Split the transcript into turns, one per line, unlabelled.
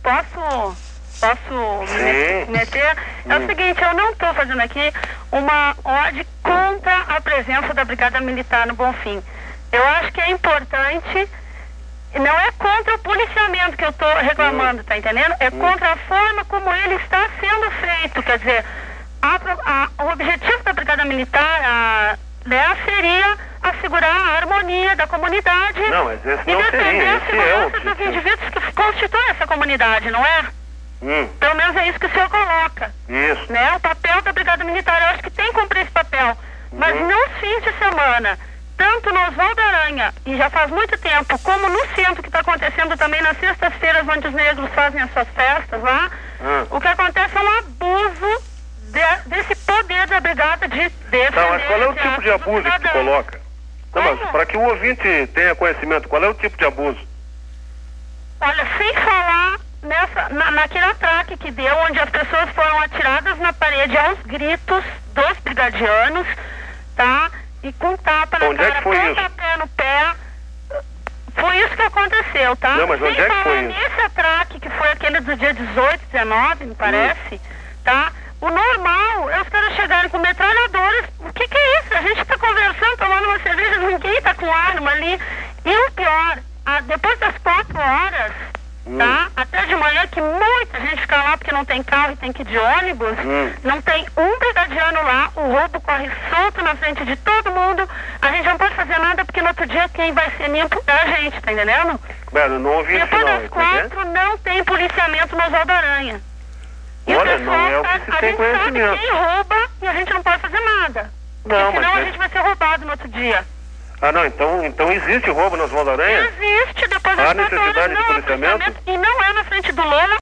Posso me meter? É o seguinte, eu não estou fazendo aqui uma ode contra a presença da Brigada Militar no Bonfim. Eu acho que é importante, não é contra o policiamento que eu estou reclamando, tá entendendo? É contra a forma como ele está sendo feito. Quer dizer, o objetivo da Brigada Militar seria assegurar a harmonia da comunidade
e defender a segurança
dos indivíduos que constituem essa comunidade, não é? Pelo menos é isso que o senhor coloca.
Isso.
Né? O papel da Brigada Militar, eu acho que tem que cumprir esse papel. Mas nos fins de semana, tanto no Oswaldo Aranha, e já faz muito tempo, como no centro, que está acontecendo também nas sextas-feiras, onde os negros fazem as suas festas lá, o que acontece é um abuso desse poder da Brigada de defender.
Tá, mas qual é o tipo de abuso que tu coloca? Não, mas para que o ouvinte tenha conhecimento, qual é o tipo de abuso?
Olha, sem falar naquele atraque que deu, onde as pessoas foram atiradas na parede aos gritos dos brigadianos, tá? E com tapa na cara, pontapé no pé. Foi isso que aconteceu, tá?
Não, mas onde é que foi isso?
Nesse atraque, que foi aquele do dia 18, 19, me parece, tá? O normal é os caras chegarem com metralhadores. O que é isso? A gente está conversando, tomando uma cerveja, ninguém está com arma ali. E o pior, depois das 4 horas, tá? Até de manhã, que muita gente fica lá porque não tem carro e tem que ir de ônibus, não tem um brigadiano lá, o roubo corre solto na frente de todo mundo, a gente não pode fazer nada porque no outro dia quem vai ser limpo é a gente, tá entendendo?
Não ouvi isso.
Depois das 4 não tem policiamento no Oswaldo Aranha. E
olha, não é o que se tem conhecimento.
A gente sabe quem rouba e a gente não pode fazer nada.
Não,
porque senão
mas
a gente vai ser roubado no outro dia.
Então existe roubo nas Oswaldo Aranha?
Existe, depois das 4 horas
necessidade de policiamento?
E não é na frente do Lola.